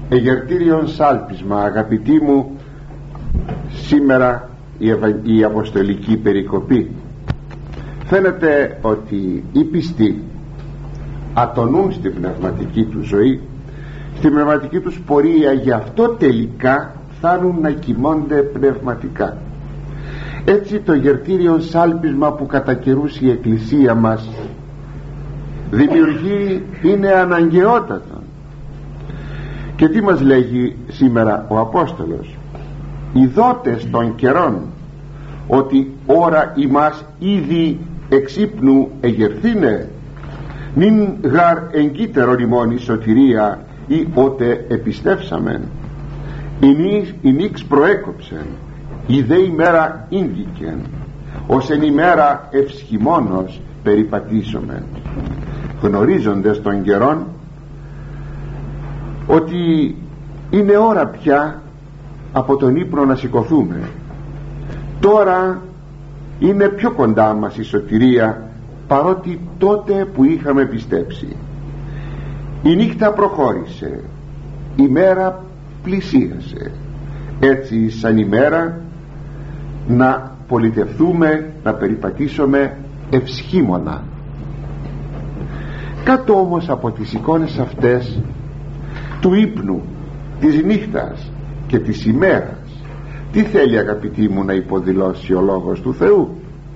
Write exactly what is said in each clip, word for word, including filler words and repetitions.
Εγερτήριον σάλπισμα, αγαπητοί μου, σήμερα η, ευα... η αποστολική περικοπή. Φαίνεται ότι οι πιστοί ατονούν στην πνευματική του ζωή, στην πνευματική τους πορεία, γι' αυτό τελικά φτάνουν να κοιμώνται πνευματικά. Έτσι το γερτήριον σάλπισμα που κατά καιρούς η Εκκλησία μας δημιουργεί είναι αναγκαιότατο. Και τι μας λέγει σήμερα ο Απόστολος? Οι δότες των καιρών, ότι ώρα ημάς ήδη εξύπνου εγερθήνε, νυν γαρ εγκύτερον ημών η σωτηρία, ή ότε επιστεύσαμεν, η νύξ προέκοψεν, η δε ημέρα ήγγικεν, ως εν ημέρα ευσχημόνος περιπατήσομεν. Γνωρίζοντες των καιρών ότι είναι ώρα πια από τον ύπνο να σηκωθούμε. Τώρα είναι πιο κοντά μας η σωτηρία, παρότι τότε που είχαμε πιστέψει. Η νύχτα προχώρησε, η μέρα πλησίασε. Έτσι σαν ημέρα να πολιτευτούμε, να περιπατήσουμε ευσχήμονα. Κάτω όμως από τις εικόνες αυτές του ύπνου, της νύχτας και της ημέρας, τι θέλει, αγαπητοί μου, να υποδηλώσει ο Λόγος του Θεού?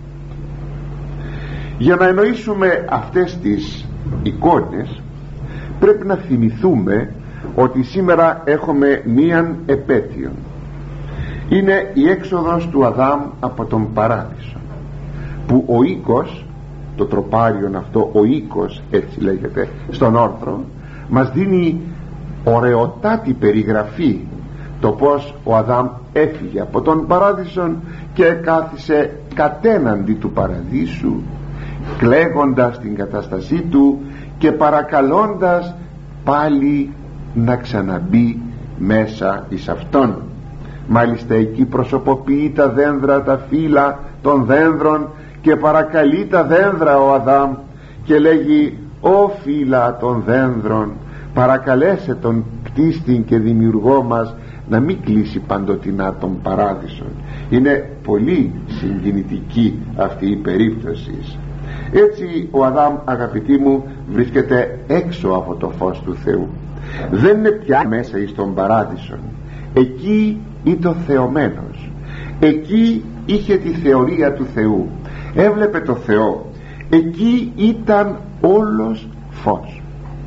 Για να εννοήσουμε αυτές τις εικόνες πρέπει να θυμηθούμε ότι σήμερα έχουμε μίαν επέτειο. Είναι η έξοδος του Αδάμ από τον Παράδεισο, που ο οίκος, το τροπάριον αυτό, ο οίκος έτσι λέγεται στον όρθρο, μας δίνει ωραιοτάτη περιγραφή το πως ο Αδάμ έφυγε από τον Παράδεισο και κάθισε κατέναντι του Παραδείσου, κλαίγοντας την κατάστασή του και παρακαλώντας πάλι να ξαναμπεί μέσα εις αυτόν. Μάλιστα εκεί προσωποποιεί τα δένδρα, τα φύλλα των δένδρων, και παρακαλεί τα δένδρα ο Αδάμ και λέγει: «Ω φύλλα των δένδρων, παρακαλέσε τον κτίστην και δημιουργό μας να μην κλείσει παντοτινά τον Παράδεισο». Είναι πολύ συγκινητική αυτή η περίπτωση. Έτσι ο Αδάμ, αγαπητοί μου, βρίσκεται έξω από το φως του Θεού. Δεν είναι πια μέσα εις τον Παράδεισο. Εκεί ήταν θεωμένος, εκεί είχε τη θεωρία του Θεού, έβλεπε το Θεό, εκεί ήταν όλος φως.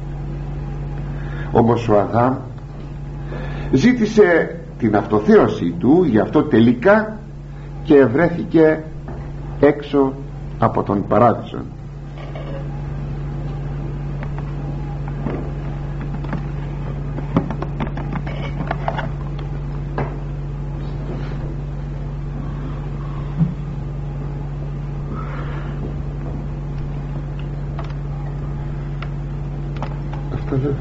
Όμως ο Αδάμ ζήτησε την αυτοθέωση του, γι' αυτό τελικά και βρέθηκε έξω από τον Παράδεισο. Αυτό δεν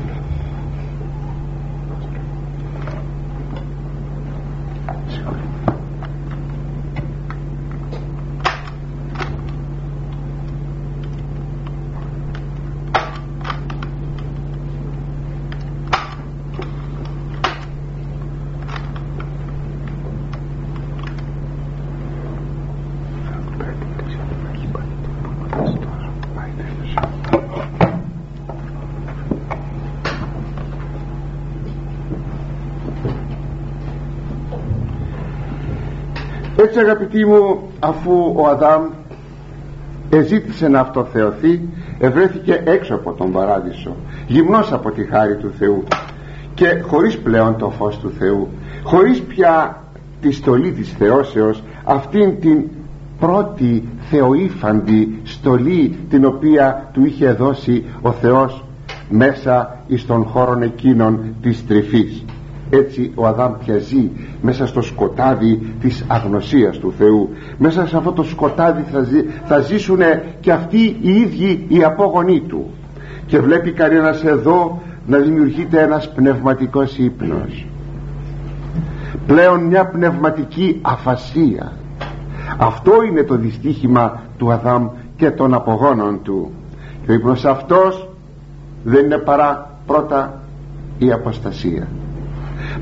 Έτσι, αγαπητοί μου, αφού ο Αδάμ εζήτησε να αυτοθεωθεί, ευρέθηκε έξω από τον Παράδεισο, γυμνός από τη χάρη του Θεού και χωρίς πλέον το φως του Θεού, χωρίς πια τη στολή της θεώσεως, αυτήν την πρώτη θεοήφαντη στολή την οποία του είχε δώσει ο Θεός μέσα εις των χώρων εκείνων της τρυφής. Έτσι ο Αδάμ πια ζει μέσα στο σκοτάδι της αγνωσίας του Θεού. Μέσα σε αυτό το σκοτάδι θα, ζει, θα ζήσουν και αυτοί οι ίδιοι οι απόγονοί του. Και βλέπει κανένας εδώ να δημιουργείται ένας πνευματικός ύπνος, πλέον μια πνευματική αφασία. Αυτό είναι το δυστύχημα του Αδάμ και των απογόνων του. Και ο ύπνος αυτός δεν είναι παρά πρώτα η αποστασία.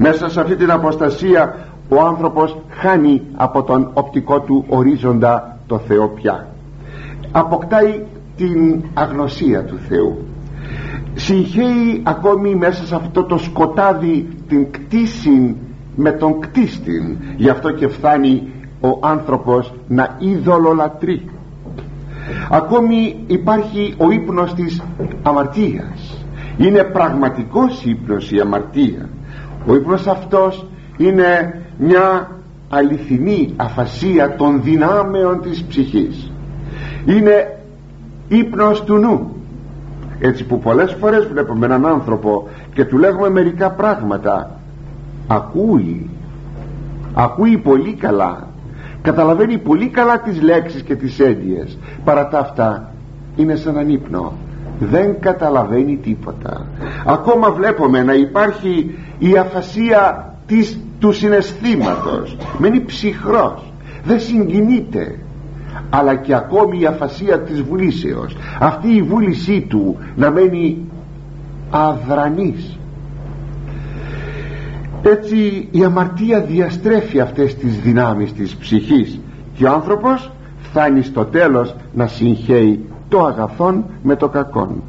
Μέσα σε αυτή την αποστασία ο άνθρωπος χάνει από τον οπτικό του ορίζοντα το Θεό πια, αποκτάει την αγνωσία του Θεού, συγχαίει ακόμη μέσα σε αυτό το σκοτάδι την κτήση με τον κτίστην. Γι' αυτό και φτάνει ο άνθρωπος να ειδωλολατρεί. Ακόμη υπάρχει ο ύπνος της αμαρτίας. Είναι πραγματικός ύπνος η αμαρτία. Ο ύπνος αυτός είναι μια αληθινή αφασία των δυνάμεων της ψυχής. Είναι ύπνος του νου. Έτσι που πολλές φορές βλέπουμε έναν άνθρωπο και του λέγουμε μερικά πράγματα, ακούει ακούει πολύ καλά, καταλαβαίνει πολύ καλά τις λέξεις και τις έννοιες, παρά τα αυτά είναι σαν έναν ύπνο, δεν καταλαβαίνει τίποτα. Ακόμα βλέπουμε να υπάρχει η αφασία της, του συναισθήματος, μένει ψυχρός, δεν συγκινείται. Αλλά και ακόμη η αφασία της βουλήσεως, αυτή η βούλησή του να μένει αδρανής. Έτσι η αμαρτία διαστρέφει αυτές τις δυνάμεις της ψυχής και ο άνθρωπος φτάνει στο τέλος να συγχαίει το αγαθόν με το κακόν.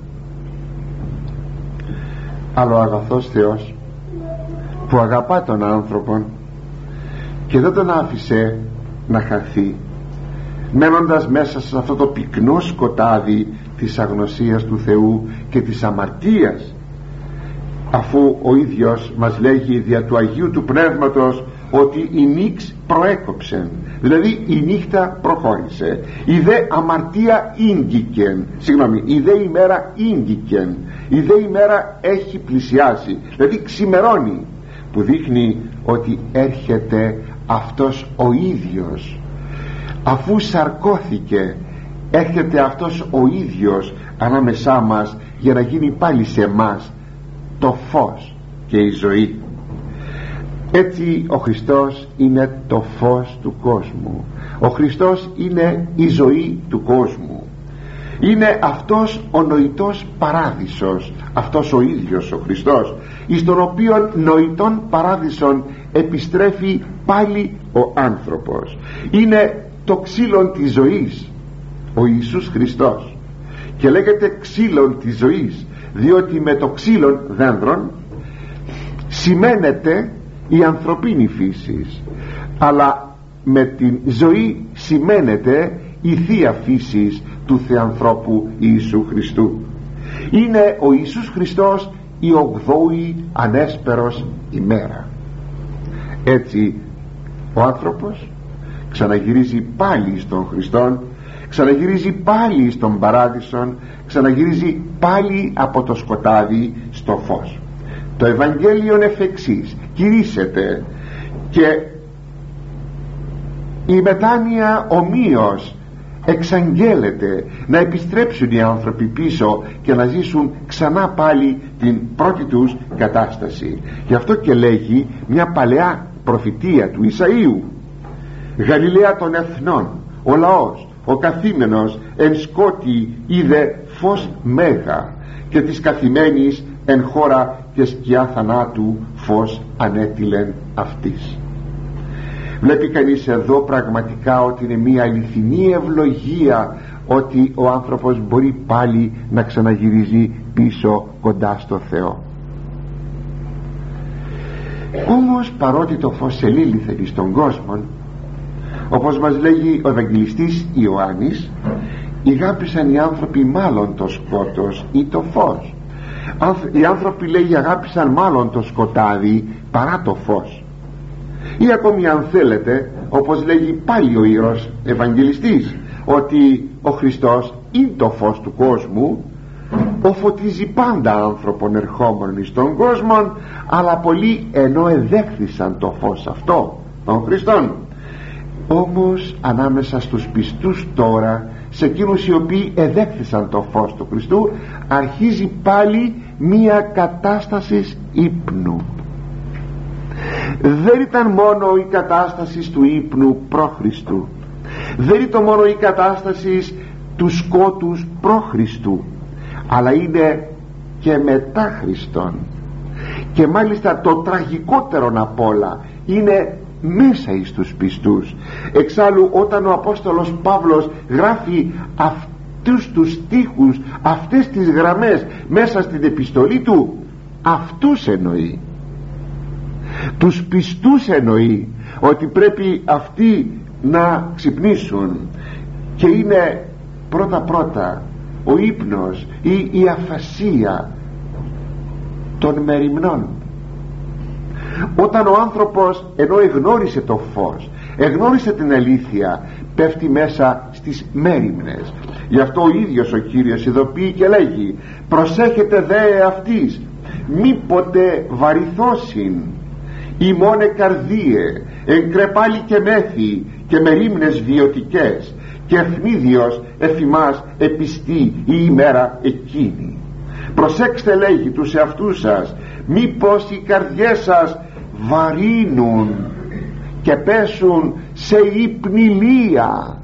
Αλλά ο αγαθός Θεός που αγαπά τον άνθρωπον και δεν τον άφησε να χαθεί, μένοντας μέσα σε αυτό το πυκνό σκοτάδι της αγνωσίας του Θεού και της αμαρτίας, αφού ο ίδιος μας λέγει δια του Αγίου του Πνεύματος ότι η νύξ προέκοψε, δηλαδή η νύχτα προχώρησε, η δε αμαρτία ήγγικεν, συγγνώμη, η δε ημέρα ήγγικεν, η δε ημέρα έχει πλησιάσει, δηλαδή ξημερώνει, που δείχνει ότι έρχεται αυτός ο ίδιος. Αφού σαρκώθηκε, έρχεται αυτός ο ίδιος ανάμεσά μας για να γίνει πάλι σε εμάς το φως και η ζωή. Έτσι ο Χριστός είναι το φως του κόσμου, ο Χριστός είναι η ζωή του κόσμου, είναι αυτός ο νοητός παράδεισος, αυτός ο ίδιος ο Χριστός, εις τον οποίον νοητών παράδεισον επιστρέφει πάλι ο άνθρωπος. Είναι το ξύλον της ζωής, ο Ιησούς Χριστός, και λέγεται ξύλον της ζωής διότι με το ξύλον δένδρον σημαίνεται η ανθρωπίνη φύση, αλλά με την ζωή σημαίνεται η θεία φύση του Θεανθρώπου Ιησού Χριστού. Είναι ο Ιησούς Χριστός η ογδόη ανέσπερος ημέρα. Έτσι ο άνθρωπος ξαναγυρίζει πάλι στον Χριστόν, ξαναγυρίζει πάλι στον παράδεισον, ξαναγυρίζει πάλι από το σκοτάδι στο φως. Το Ευαγγέλιον εφ' εξής κηρύσσεται και η μετάνοια ομοίως εξαγγέλλεται, να επιστρέψουν οι άνθρωποι πίσω και να ζήσουν ξανά πάλι την πρώτη τους κατάσταση. Γι' αυτό και λέγει μια παλαιά προφητεία του Ισαΐου: Γαλιλαία των εθνών, ο λαός, ο καθήμενος εν σκότη είδε φως μέγα, και της καθημένης εν χώρα και σκιά θανάτου φως ανέτειλεν αυτής. Βλέπει κανείς εδώ πραγματικά ότι είναι μια αληθινή ευλογία ότι ο άνθρωπος μπορεί πάλι να ξαναγυρίζει πίσω κοντά στο Θεό. Όμως παρότι το φως ελήλυθε στον κόσμο, όπως μας λέγει ο Ευαγγελιστής Ιωάννης, ηγάπησαν οι άνθρωποι μάλλον το σκότος ή το φως. Οι άνθρωποι, λέει, αγάπησαν μάλλον το σκοτάδι παρά το φως. Ή ακόμη, αν θέλετε, όπως λέγει πάλι ο Ιερός Ευαγγελιστής, ότι ο Χριστός είναι το φως του κόσμου, ο φωτίζει πάντα άνθρωπον ερχόμενον στον κόσμο, αλλά πολλοί ενώ εδέχθησαν το φως αυτό των Χριστών. Όμως ανάμεσα στους πιστούς τώρα, σε εκείνους οι οποίοι εδέχθησαν το φως του Χριστού, αρχίζει πάλι μία κατάσταση ύπνου. Δεν ήταν μόνο η κατάσταση του ύπνου προ Χριστού, δεν ήταν μόνο η κατάσταση του σκότους προ Χριστού, αλλά είναι και μετά Χριστόν. Και μάλιστα το τραγικότερο απ' όλα είναι μέσα εις τους πιστούς. Εξάλλου όταν ο Απόστολος Παύλος γράφει αυτούς τους στίχους, αυτές τις γραμμές μέσα στην επιστολή του, αυτούς εννοεί, τους πιστούς εννοεί, ότι πρέπει αυτοί να ξυπνήσουν. Και είναι πρώτα πρώτα ο ύπνος ή η αφασία των μεριμνών. Όταν ο άνθρωπος, ενώ εγνώρισε το φως, εγνώρισε την αλήθεια, πέφτει μέσα στις μέριμνες. Γι' αυτό ο ίδιος ο Κύριος ειδοποιεί και λέγει: προσέχετε δε αυτής, μήποτε βαριθώσιν ημώνε καρδίε, εγκρεπάλι και μέθη και μερίμνες βιωτικές, και ευνίδιος εφημάς επιστή η ημέρα εκείνη. Προσέξτε, λέγει, τους εαυτούς σας, μήπως οι καρδιές σας βαρύνουν και πέσουν σε υπνηλία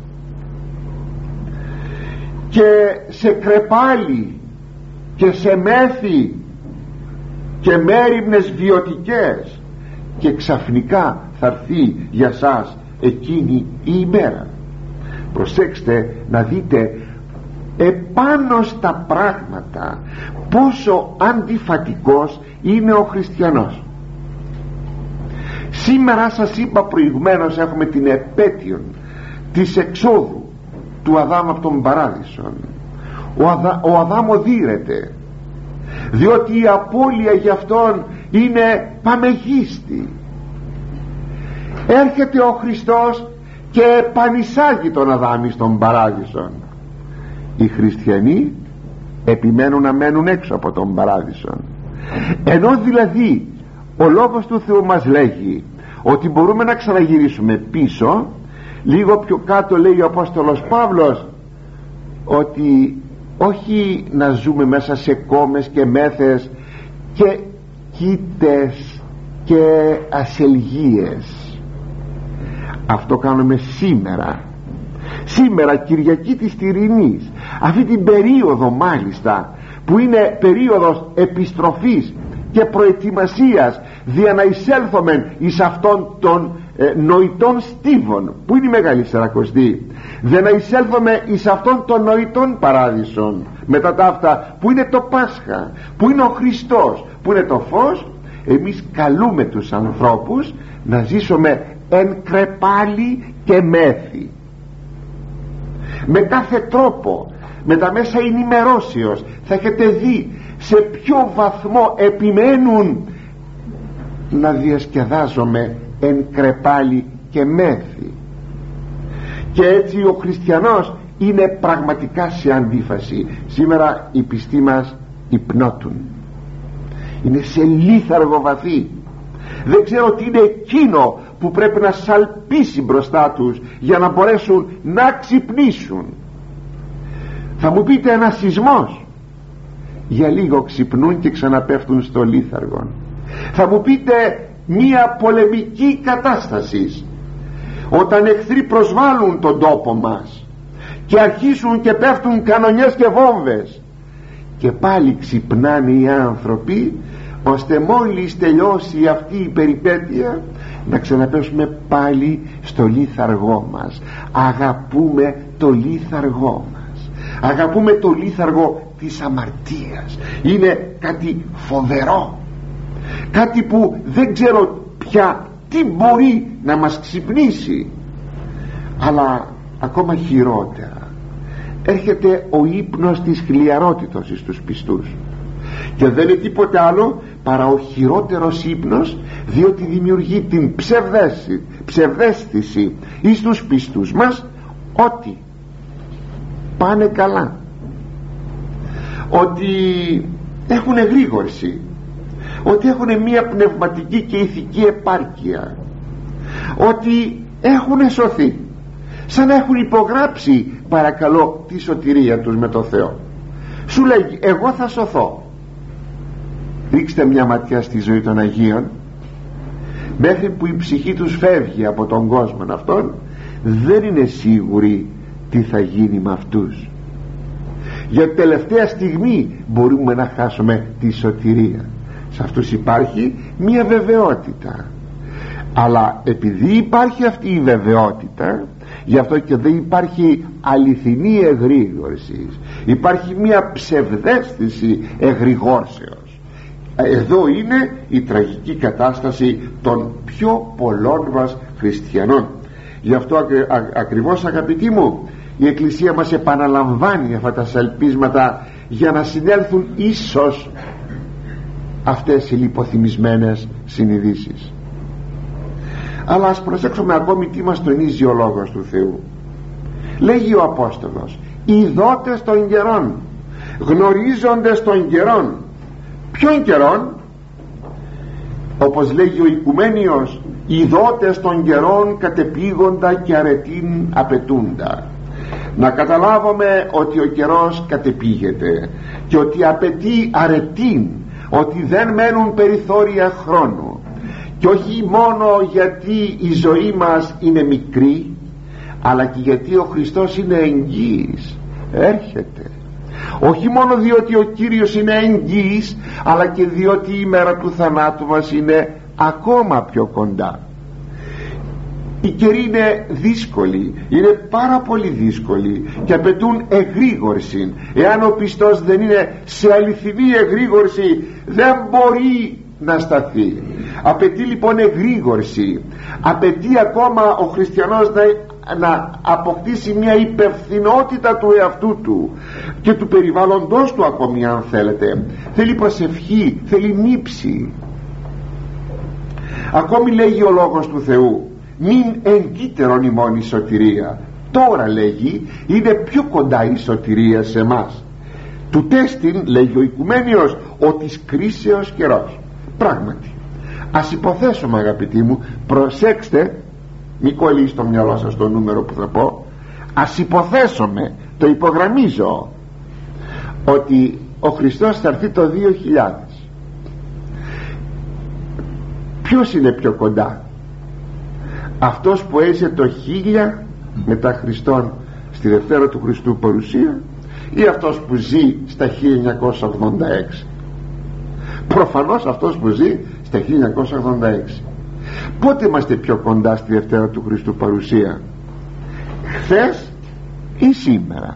και σε κρεπάλι και σε μέθη και μέριμνες βιωτικές, και ξαφνικά θα έρθει για σας εκείνη η ημέρα. Προσέξτε να δείτε επάνω στα πράγματα πόσο αντιφατικός είναι ο χριστιανός. Σήμερα σας είπα προηγουμένως, έχουμε την επέτειο της εξόδου του Αδάμ από τον Παράδεισον. Ο, Αδα, ο Αδάμ οδύρεται, διότι η απώλεια για αυτόν είναι παμεγίστη. Έρχεται ο Χριστός και επανεισάγει τον Αδάμ στον Παράδεισον. Οι χριστιανοί επιμένουν να μένουν έξω από τον Παράδεισον, ενώ δηλαδή ο Λόγος του Θεού μας λέγει ότι μπορούμε να ξαναγυρίσουμε πίσω. Λίγο πιο κάτω λέει ο Απόστολος Παύλος ότι όχι να ζούμε μέσα σε κόμες και μέθες και κοίτες και ασελγίες. Αυτό κάνουμε σήμερα, σήμερα Κυριακή της Τυρινής, αυτή την περίοδο μάλιστα που είναι περίοδος επιστροφής και προετοιμασίας, δια να εισέλθομεν εις αυτόν των ε, νοητών στίβων που είναι η Μεγάλη Σαρακοστή, δια να εισέλθουμε εις αυτόν των νοητών παράδεισων μετά τα αυτά που είναι το Πάσχα, που είναι ο Χριστός, που είναι το φως. Εμείς καλούμε τους ανθρώπους να ζήσουμε εν κρεπάλι και μέθη, με κάθε τρόπο, με τα μέσα ενημερώσεως. Θα έχετε δει σε ποιο βαθμό επιμένουν να διασκεδάζομαι εν κρεπάλι και μέθη. Και έτσι ο χριστιανός είναι πραγματικά σε αντίφαση. Σήμερα οι πιστοί μας υπνώτουν, είναι σε λίθαργο βαθύ. Δεν ξέρω τι είναι εκείνο που πρέπει να σαλπίσει μπροστά τους για να μπορέσουν να ξυπνήσουν. Θα μου πείτε ένας σεισμός, για λίγο ξυπνούν και ξαναπέφτουν στο λίθαργο. Θα μου πείτε μία πολεμική κατάσταση, όταν εχθροί προσβάλλουν τον τόπο μας και αρχίσουν και πέφτουν κανονιές και βόμβες, και πάλι ξυπνάνε οι άνθρωποι, ώστε μόλις τελειώσει αυτή η περιπέτεια να ξαναπέσουμε πάλι στο λίθαργό μας. Αγαπούμε το λίθαργό μας, αγαπούμε το λίθαργο της αμαρτίας. Είναι κάτι φοβερό, κάτι που δεν ξέρω πια τι μπορεί να μας ξυπνήσει. Αλλά ακόμα χειρότερα, έρχεται ο ύπνος της χλιαρότητος εις τους πιστούς, και δεν είναι τίποτε άλλο παρά ο χειρότερος ύπνος, διότι δημιουργεί την ψευδέστηση, ψευδέστηση εις τους πιστούς μας ότι πάνε καλά, ότι έχουν εγρήγορση, ότι έχουν μία πνευματική και ηθική επάρκεια, ότι έχουν σωθεί, σαν να έχουν υπογράψει, παρακαλώ, τη σωτηρία τους με το Θεό. Σου λέγει εγώ θα σωθώ. Ρίξτε μια ματιά στη ζωή των Αγίων, μέχρι που η ψυχή τους φεύγει από τον κόσμο αυτόν, δεν είναι σίγουροι τι θα γίνει με αυτούς. Για τελευταία στιγμή μπορούμε να χάσουμε τη σωτηρία. Σε αυτούς υπάρχει μία βεβαιότητα, αλλά επειδή υπάρχει αυτή η βεβαιότητα, γι' αυτό και δεν υπάρχει αληθινή εγρήγορση, υπάρχει μία ψευδαίσθηση εγρηγόρσεως. Εδώ είναι η τραγική κατάσταση των πιο πολλών μας χριστιανών. Γι' αυτό ακρι, α, ακριβώς αγαπητοί μου, η Εκκλησία μας επαναλαμβάνει αυτά τα σαλπίσματα για να συνέλθουν ίσως αυτές οι λιποθυμισμένες συνειδήσεις. Αλλά ας προσέξουμε ακόμη τι μας τονίζει ο Λόγος του Θεού. Λέγει ο Απόστολος, ειδότες των καιρών, γνωρίζοντες των καιρών. Ποιον καιρών? Όπως λέγει ο Οικουμένιος, ειδότες των καιρών κατεπήγοντα και αρετήν απαιτούντα. Να καταλάβουμε ότι ο καιρός κατεπήγεται και ότι απαιτεί αρετήν, ότι δεν μένουν περιθώρια χρόνου, και όχι μόνο γιατί η ζωή μας είναι μικρή, αλλά και γιατί ο Χριστός είναι εγγύης, έρχεται. Όχι μόνο διότι ο Κύριος είναι εγγύης, αλλά και διότι η μέρα του θανάτου μας είναι ακόμα πιο κοντά. Οι καιροί είναι δύσκολοι, είναι πάρα πολύ δύσκολοι και απαιτούν εγρήγορση. Εάν ο πιστός δεν είναι σε αληθινή εγρήγορση, δεν μπορεί να σταθεί. Απαιτεί λοιπόν εγρήγορση, απαιτεί ακόμα ο χριστιανός να, να αποκτήσει μια υπευθυνότητα του εαυτού του και του περιβάλλοντος του ακόμη, αν θέλετε. Θέλει προσευχή, θέλει νύψη. Ακόμη λέγει ο Λόγος του Θεού, μην εγκύτερον ημών η σωτηρία. Τώρα λέγει, είναι πιο κοντά η σωτηρία σε εμάς. Του τέστην, λέγει ο Οικουμένιος, ο της κρίσεως καιρός. Πράγματι, ας υποθέσουμε, αγαπητοί μου, προσέξτε, μη κολλήσει στο μυαλό σας το νούμερο που θα πω, ας υποθέσουμε, το υπογραμμίζω, ότι ο Χριστός θα έρθει το δύο χιλιάδες. Ποιος είναι πιο κοντά? Αυτός που έζησε το χίλια μετά Χριστόν στη Δευτέρα του Χριστού παρουσία, ή αυτός που ζει στα χίλια εννιακόσια ογδόντα έξι? Προφανώς αυτός που ζει στα χίλια εννιακόσια ογδόντα έξι. Πότε είμαστε πιο κοντά στη Δευτέρα του Χριστού παρουσία? Χθες ή σήμερα?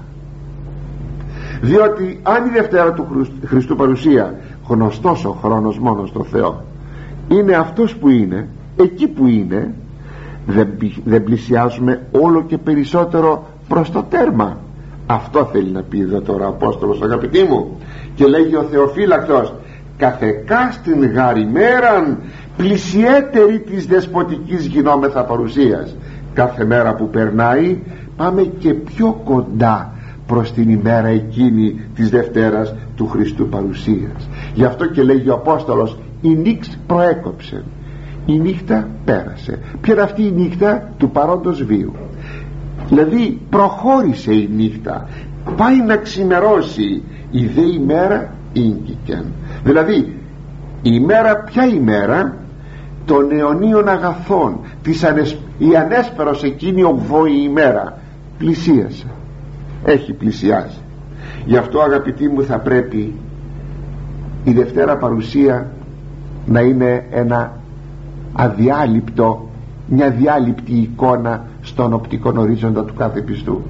Διότι αν η Δευτέρα του Χριστού παρουσία, γνωστός ο χρόνος μόνο στο Θεό, είναι αυτός που είναι, εκεί που είναι, δεν, δεν πλησιάζουμε όλο και περισσότερο προς το τέρμα. Αυτό θέλει να πει εδώ τώρα ο Απόστολος, αγαπητοί μου. Και λέγει ο Θεοφύλακτος, καθεκά στην γαριμέραν πλησιέτερη της δεσποτικής γινόμεθα παρουσίας. Κάθε μέρα που περνάει πάμε και πιο κοντά προς την ημέρα εκείνη της Δευτέρας του Χριστού παρουσίας. Γι' αυτό και λέγει ο Απόστολος, η νύχτα προέκοψε, η νύχτα πέρασε. Ποια είναι αυτή η νύχτα? Του παρόντος βίου. Δηλαδή προχώρησε η νύχτα, πάει να ξημερώσει, η δε ημέρα ίνκικεν. Δηλαδή η ημέρα, ποια ημέρα? Των αιωνίων αγαθών, της ανεσ... η ανέσπερος εκείνη ογδόη ημέρα πλησίασε, έχει πλησιάσει. Γι' αυτό, αγαπητοί μου, θα πρέπει η Δευτέρα παρουσία να είναι ένα αδιάλειπτο, μια διάλειπτη εικόνα στον οπτικό ορίζοντα του κάθε πιστού.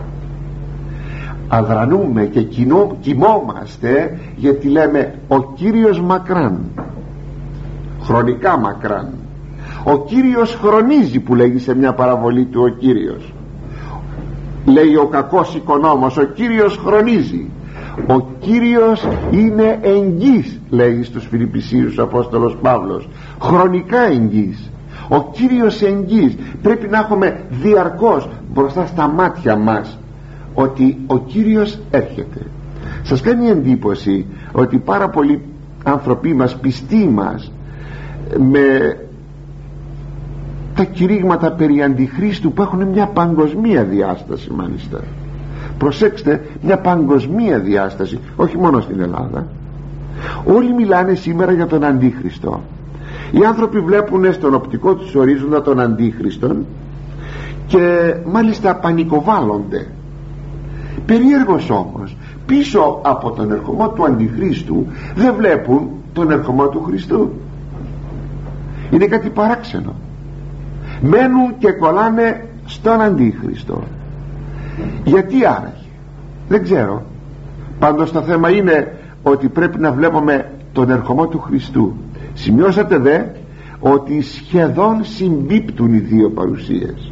Αδρανούμε και κοινό, κοιμόμαστε, γιατί λέμε ο Κύριος μακράν, χρονικά μακράν. Ο Κύριος χρονίζει, που λέγει σε μια παραβολή του ο Κύριος. Λέει ο κακός οικονόμος, ο Κύριος χρονίζει. Ο Κύριος είναι εγγύς, λέει στους Φιλιππισίους ο Απόστολος Παύλος, χρονικά εγγύς. Ο Κύριος εγγύς. Πρέπει να έχουμε διαρκώς μπροστά στα μάτια μας ότι ο Κύριος έρχεται. Σας κάνει εντύπωση ότι πάρα πολλοί άνθρωποι μας, πιστοί μας, με τα κηρύγματα περί Αντιχρίστου, που έχουν μια παγκοσμία διάσταση, μάλιστα, προσέξτε, μια παγκοσμία διάσταση, όχι μόνο στην Ελλάδα, όλοι μιλάνε σήμερα για τον Αντίχριστο. Οι άνθρωποι βλέπουν στον οπτικό τους ορίζοντα τον Αντίχριστον και μάλιστα πανικοβάλλονται. Περίεργος όμως, πίσω από τον ερχομό του Αντιχρίστου δεν βλέπουν τον ερχομό του Χριστού. Είναι κάτι παράξενο. Μένουν και κολλάνε στον Αντίχριστο. Γιατί άραγε? Δεν ξέρω. Πάντως το θέμα είναι ότι πρέπει να βλέπουμε τον ερχομό του Χριστού. Σημειώσατε δε ότι σχεδόν συμπίπτουν οι δύο παρουσίες.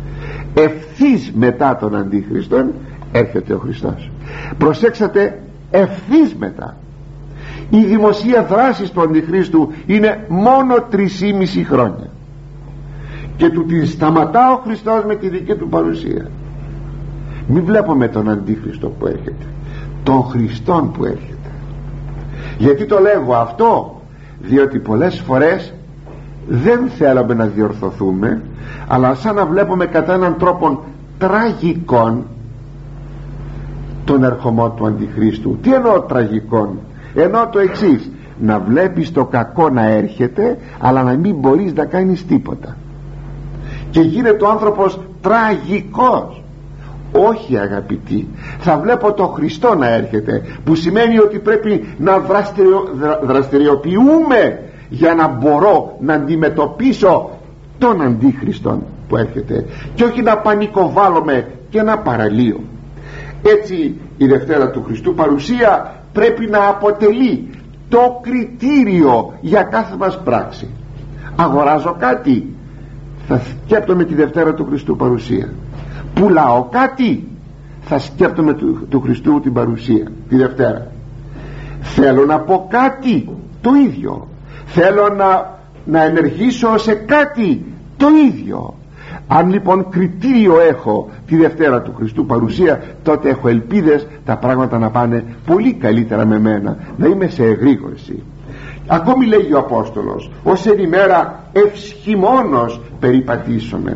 Ευθύς μετά τον Αντίχριστον έρχεται ο Χριστός. Προσέξατε, ευθύς μετά. Η δημοσία δράση του Αντιχρίστου είναι μόνο τρισήμιση χρόνια και του την σταματά ο Χριστός με τη δική του παρουσία. Μην βλέπουμε τον Αντίχριστο που έρχεται, τον Χριστόν που έρχεται. Γιατί το λέγω αυτό? Διότι πολλές φορές δεν θέλουμε να διορθωθούμε, αλλά σαν να βλέπουμε κατά έναν τρόπο τραγικών τον ερχομό του Αντιχρίστου. Τι εννοώ τραγικών? Εννοώ το εξής: να βλέπεις το κακό να έρχεται, αλλά να μην μπορείς να κάνεις τίποτα, και γίνεται ο άνθρωπος τραγικός. Όχι αγαπητοί, θα βλέπω το Χριστό να έρχεται, που σημαίνει ότι πρέπει να δραστηριο, δραστηριοποιούμε για να μπορώ να αντιμετωπίσω τον Αντίχριστον που έρχεται, και όχι να πανικοβάλλομαι και να παραλύω. Έτσι η Δευτέρα του Χριστού παρουσία πρέπει να αποτελεί το κριτήριο για κάθε μας πράξη. Αγοράζω κάτι, θα σκέπτομαι τη Δευτέρα του Χριστού παρουσία. Πουλάω κάτι, θα σκέπτομαι του, του Χριστού την παρουσία, τη Δευτέρα. Θέλω να πω κάτι, το ίδιο. Θέλω να, να ενεργήσω σε κάτι, το ίδιο. Αν λοιπόν κριτήριο έχω τη Δευτέρα του Χριστού παρουσία, τότε έχω ελπίδες τα πράγματα να πάνε πολύ καλύτερα με μένα, να είμαι σε εγρήγορση. Ακόμη λέγει ο Απόστολος: ως εν ημέρα ευσχημόνος περιπατήσομεν.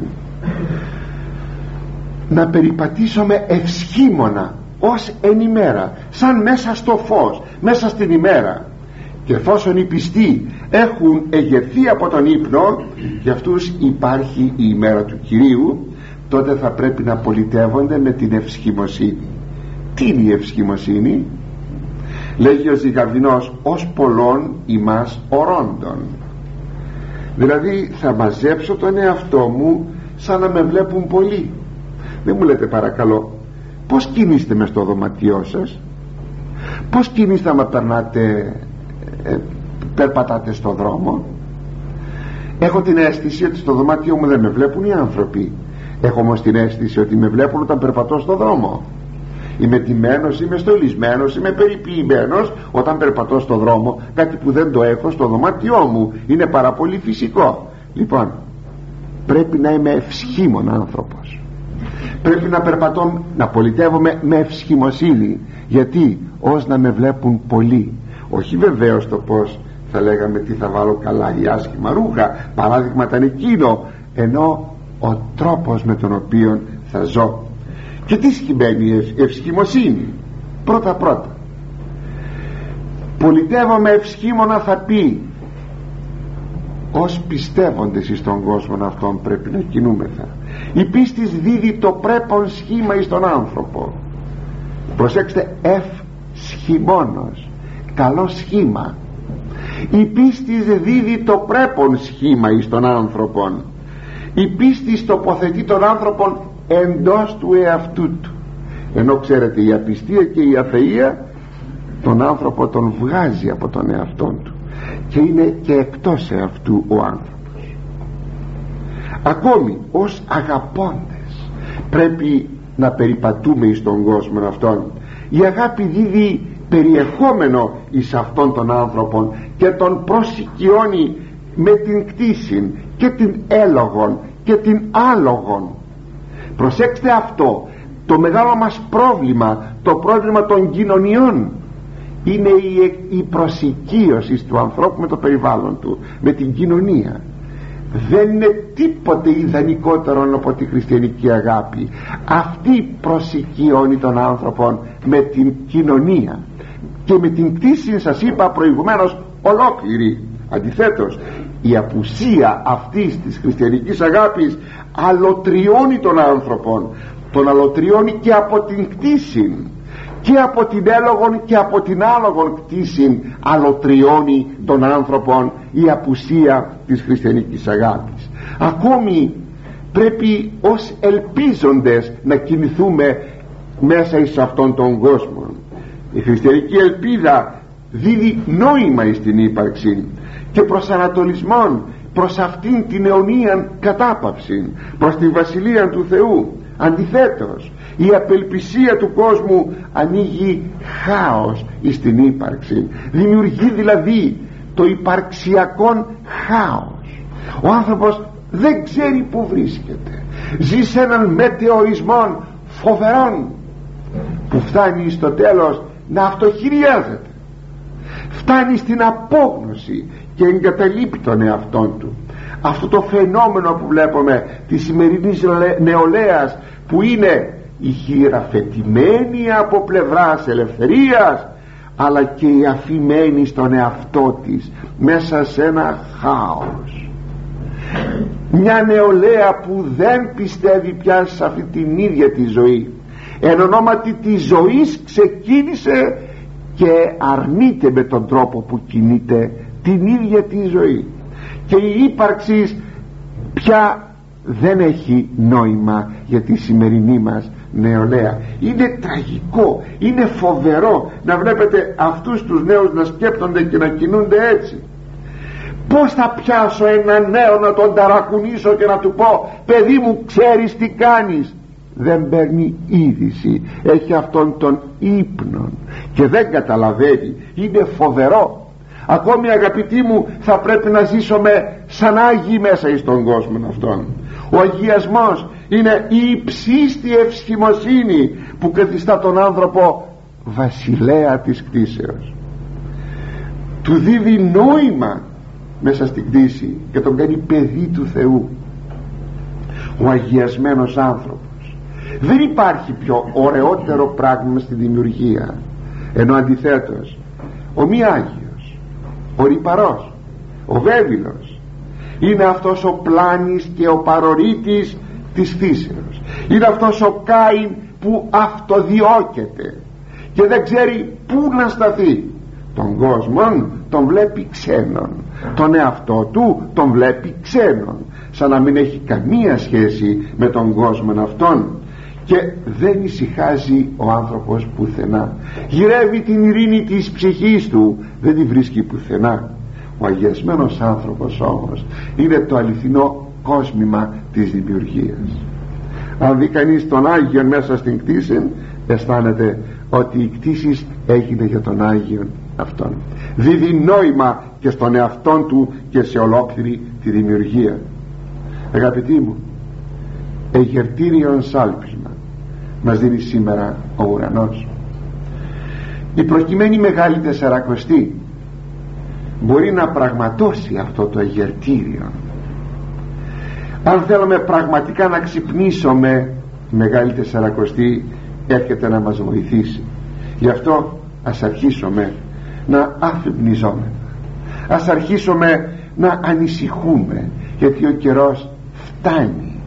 Να περιπατήσουμε ευσχήμονα, ως εν ημέρα, σαν μέσα στο φως, μέσα στην ημέρα. Και εφόσον οι πιστοί έχουν εγερθεί από τον ύπνο, για αυτούς υπάρχει η ημέρα του Κυρίου, τότε θα πρέπει να πολιτεύονται με την ευσχημοσύνη. Τι είναι η ευσχημοσύνη? Λέγει ο Ζυγαρδινός: ως πολλών ημάς ορώντων. Δηλαδή θα μαζέψω τον εαυτό μου σαν να με βλέπουν πολλοί. Δεν μου λέτε παρακαλώ, πως κινείστε μες στο δωματιό σας? Πως κινείστε άμα περνάτε, ε, περπατάτε στο δρόμο? Έχω την αίσθηση ότι στο δωμάτιό μου δεν με βλέπουν οι άνθρωποι. Έχω όμως την αίσθηση ότι με βλέπουν όταν περπατώ στο δρόμο. Είμαι τιμένος, είμαι στολισμένος, είμαι περιποιημένος όταν περπατώ στο δρόμο, κάτι που δεν το έχω στο δωμάτιό μου. Είναι πάρα πολύ φυσικό. Λοιπόν, πρέπει να είμαι ευσχήμων άνθρωπος. Πρέπει να περπατώ, να πολιτεύομαι με ευσχημοσύνη. Γιατί? Ως να με βλέπουν πολλοί. Όχι βεβαίως το πως θα λέγαμε τι θα βάλω καλά ή άσχημα ρούχα, παράδειγμα ήταν εκείνο, ενώ ο τρόπος με τον οποίο θα ζω. Και τι σημαίνει η ευσχημοσύνη? Πρώτα πρώτα, πολιτεύομαι ευσχήμονα θα πει ως πιστεύοντες εις τον κόσμο αυτόν πρέπει να κινούμεθα. Η πίστης δίδει το πρέπον σχήμα εις τον άνθρωπο. Προσέξτε, ευσχημόνος, καλό σχήμα. Η πίστης δίδει το πρέπον σχήμα εις τον άνθρωπον. Η πίστης τοποθετεί τον άνθρωπον εντός του εαυτού του, ενώ ξέρετε η απιστία και η αθεία τον άνθρωπο τον βγάζει από τον εαυτόν του και είναι και εκτός εαυτού ο άνθρωπος. Ακόμη ως αγαπώντες πρέπει να περιπατούμε εις τον κόσμο αυτόν. Η αγάπη δίδει περιεχόμενο εις αυτόν τον άνθρωπον και τον προσοικειώνει με την κτήσιν και την έλογον και την άλογον. Προσέξτε αυτό, το μεγάλο μας πρόβλημα, το πρόβλημα των κοινωνιών είναι η, η προσοικείωση του ανθρώπου με το περιβάλλον του, με την κοινωνία. Δεν είναι τίποτε ιδανικότερο από τη χριστιανική αγάπη. Αυτή προσοικειώνει τον άνθρωπο με την κοινωνία και με την κτήση, σας είπα προηγουμένως, ολόκληρη. Αντιθέτως, η απουσία αυτής της χριστιανικής αγάπης αλωτριώνει τον άνθρωπο, τον αλωτριώνει και από την κτήση και από την έλογον και από την άλογον κτήσιν αλωτριώνει των άνθρωπων η απουσία της χριστιανικής αγάπης. Ακόμη πρέπει ως ελπίζοντες να κινηθούμε μέσα εις αυτόν τον κόσμο. Η χριστιανική ελπίδα δίδει νόημα στην ύπαρξη και προσανατολισμόν προς αυτήν την αιωνίαν κατάπαυση, προς τη βασιλεία του Θεού. Αντιθέτως, η απελπισία του κόσμου ανοίγει χάος στην ύπαρξη, δημιουργεί δηλαδή το υπαρξιακό χάος. Ο άνθρωπος δεν ξέρει που βρίσκεται, ζει σε έναν μετεωρισμό φοβερόν που φτάνει στο τέλος να αυτοχειριάζεται, φτάνει στην απόγνωση και εγκαταλείπει τον εαυτόν του. Αυτό το φαινόμενο που βλέπουμε της σημερινής νεολαίας, που είναι η χειραφετημένη από πλευράς ελευθερίας αλλά και η αφημένη στον εαυτό της μέσα σε ένα χάος, μια νεολαία που δεν πιστεύει πια σε αυτή την ίδια τη ζωή, εν ονόματι της ζωής ξεκίνησε και αρνείται με τον τρόπο που κινείται την ίδια τη ζωή, και η ύπαρξη πια δεν έχει νόημα για τη σημερινή μας νεολαία. Είναι τραγικό, είναι φοβερό να βλέπετε αυτούς τους νέους να σκέπτονται και να κινούνται έτσι. Πώς θα πιάσω έναν νέο να τον ταρακουνήσω και να του πω παιδί μου, ξέρεις τι κάνεις? Δεν παίρνει είδηση, έχει αυτόν τον ύπνο και δεν καταλαβαίνει. Είναι φοβερό. Ακόμη, αγαπητοί μου, θα πρέπει να ζήσουμε σαν Άγιοι μέσα εις τον κόσμο αυτόν. Ο αγιασμός είναι η υψίστη ευσχημοσύνη που καθιστά τον άνθρωπο βασιλέα της κτήσεως. Του δίδει νόημα μέσα στην κτήση και τον κάνει παιδί του Θεού. Ο αγιασμένος άνθρωπος, δεν υπάρχει πιο ωραιότερο πράγμα στη δημιουργία, ενώ αντιθέτως ο μη Άγιος, ο ρυπαρός, ο βέβυλος είναι αυτός ο πλάνης και ο παρορίτης της φύσεως. Είναι αυτός ο Κάιν που αυτοδιώκεται και δεν ξέρει πού να σταθεί. Τον κόσμο τον βλέπει ξένον, τον εαυτό του τον βλέπει ξένον, σαν να μην έχει καμία σχέση με τον κόσμο αυτόν, και δεν ησυχάζει ο άνθρωπος πουθενά. Γυρεύει την ειρήνη της ψυχής του, δεν τη βρίσκει πουθενά. Ο αγιασμένος άνθρωπος όμως είναι το αληθινό κόσμημα της δημιουργίας. Αν δει κανείς τον Άγιον μέσα στην κτήση, αισθάνεται ότι η κτήση έγινε για τον Άγιον αυτόν. Δίδει νόημα και στον εαυτόν του και σε ολόκληρη τη δημιουργία. Αγαπητοί μου, εγερτήριον σάλπισμα μας δίνει σήμερα ο ουρανός. Η προκειμένη Μεγάλη Τεσσαρακοστή μπορεί να πραγματώσει αυτό το εγερτήριο. Αν θέλουμε πραγματικά να ξυπνήσουμε, η Μεγάλη Τεσσαρακοστή έρχεται να μας βοηθήσει. Γι' αυτό ας αρχίσουμε να αφυπνιζόμεθα, ας αρχίσουμε να ανησυχούμε, γιατί ο καιρός φτάνει.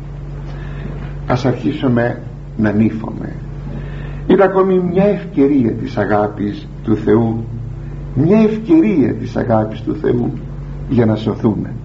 Ας αρχίσουμε να νύφουμε. Είναι ακόμη μια ευκαιρία της αγάπης του Θεού, μια ευκαιρία της αγάπης του Θεού για να σωθούμε.